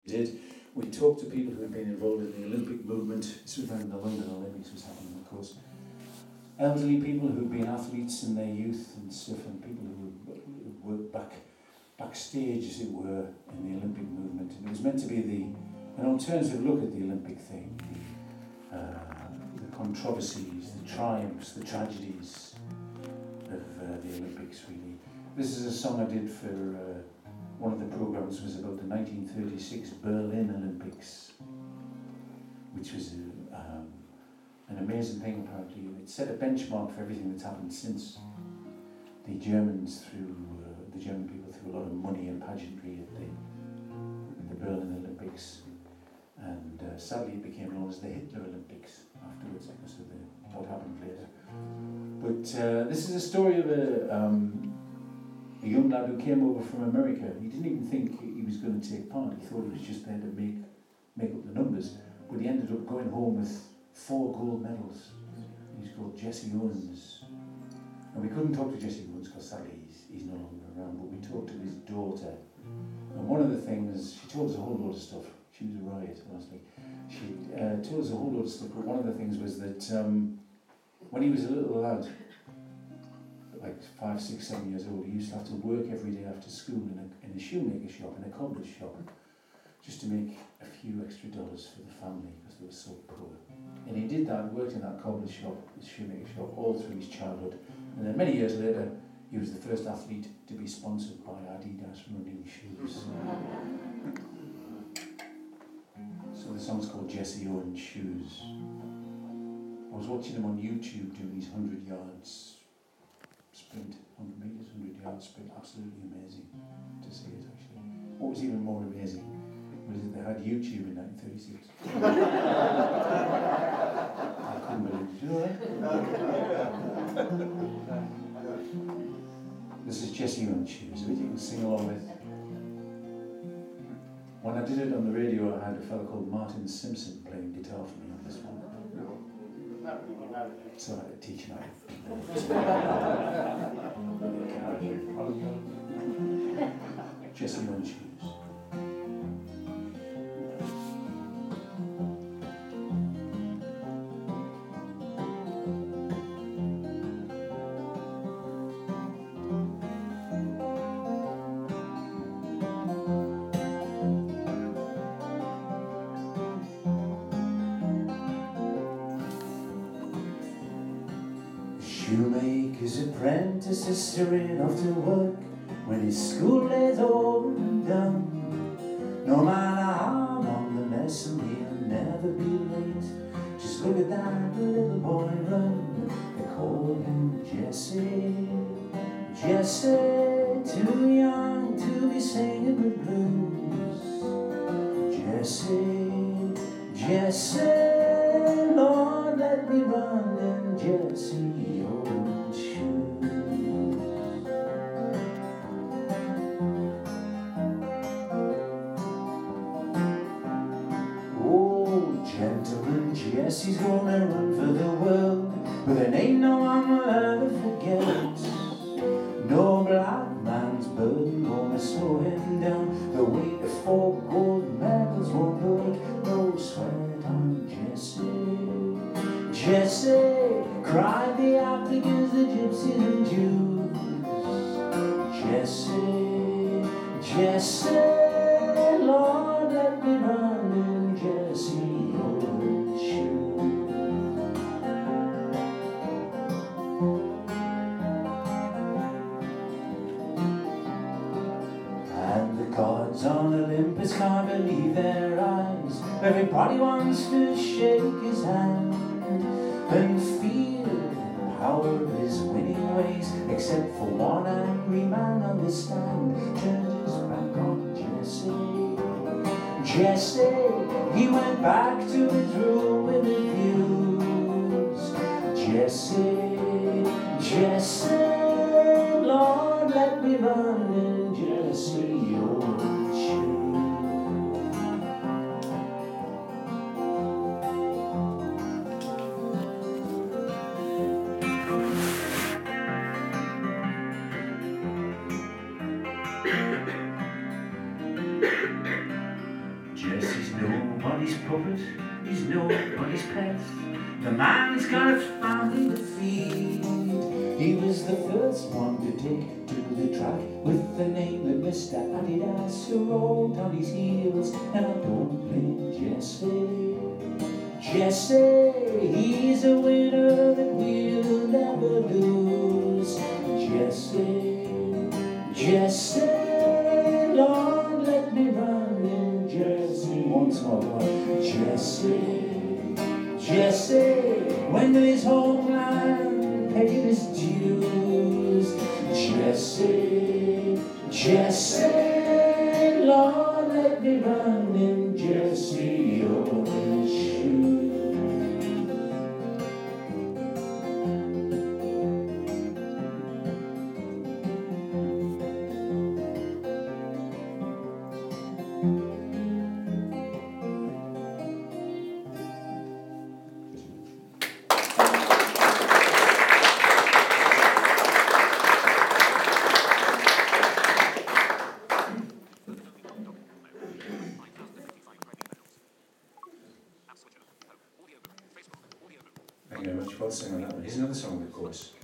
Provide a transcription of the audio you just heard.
We talked to people who had been involved in the Olympic movement. This was when the London Olympics was happening, of course. Elderly people who'd been athletes in their youth and stuff, and people who worked backstage, as it were, in the Olympic movement. And it was meant to be an alternative look at the Olympic thing, the controversies, the triumphs, the tragedies of the Olympics, really. This is a song I did for one of the programs. Was about the 1936 Berlin Olympics, which was an amazing thing, apparently. It set a benchmark for everything that's happened since. The German people threw a lot of money and pageantry at the Berlin Olympics, and sadly it became known as the Hitler Olympics afterwards because of what happened later. But this is a story of a young lad who came over from America. He didn't even think he was going to take part. He thought he was just there to make up the numbers. But he ended up going home with 4 gold medals. He's called Jesse Owens. And we couldn't talk to Jesse Owens because sadly he's no longer around, but we talked to his daughter. And one of the things, she told us a whole load of stuff. She was a riot, honestly. She told us a whole load of stuff, but one of the things was that when he was a little lad, like 5, 6, 7 years old, he used to have to work every day after school in a shoemaker shop, in a cobbler's shop, just to make a few extra dollars for the family because they were so poor. And he did that, worked in that cobbler's shop, his shoemaker shop, all through his childhood. And then many years later, he was the first athlete to be sponsored by Adidas running shoes. So the song's called Jesse Owens Shoes. I was watching him on YouTube doing his 100 yards sprint, 100 metres, 100 yards sprint. Absolutely amazing to see it, actually. What was even more amazing was that they had YouTube in 1936. I couldn't believe it. You know that? This is Jesse Owens Shoes, which you can sing along with. When I did it on the radio, I had a fellow called Martin Simpson playing guitar for me on this one. So I had to teach him how to Jesse Owens Shoes. Shoemaker's apprentice is stirring off to work when his school day's over and done. No matter how long the lesson, he'll never be late. Just look at that little boy run. They call him Jesse. Jesse, too young to be singing the blues. Jesse, Jesse, Lord, let me run in Jesse. Jesse's gonna run for the world, but there ain't no one will ever forget. No black man's burden gonna slow him down. The weight of 4 gold medals won't break no sweat on Jesse. Jesse, cried the Africans, the gypsies and Jews. Jesse, Jesse, Lord, let me run in Jesse. On Olympus can't believe their eyes. Everybody wants to shake his hand and feel the power of his winning ways, except for one angry man on the stand. Turned his back on Jesse. Jesse, he went back to his room with the views. Jesse, Jesse, Lord, let me run in Jesse. Jesse's nobody's puppet, he's nobody's pet. The man's got a family to feed. He was the first one to take to the track with the name of Mr. Adidas who rolled on his heels. And I don't blame Jesse. Jesse, he's a winner that we'll never lose. Jesse, Jesse, Lord, let me run in Jersey once more. Jesse, Jesse, when will his homeland pay his dues? Jesse, Jesse, Lord, let me run in Jersey orange shoes. Thank you very much. Well sung on that one. Here's another song, of course.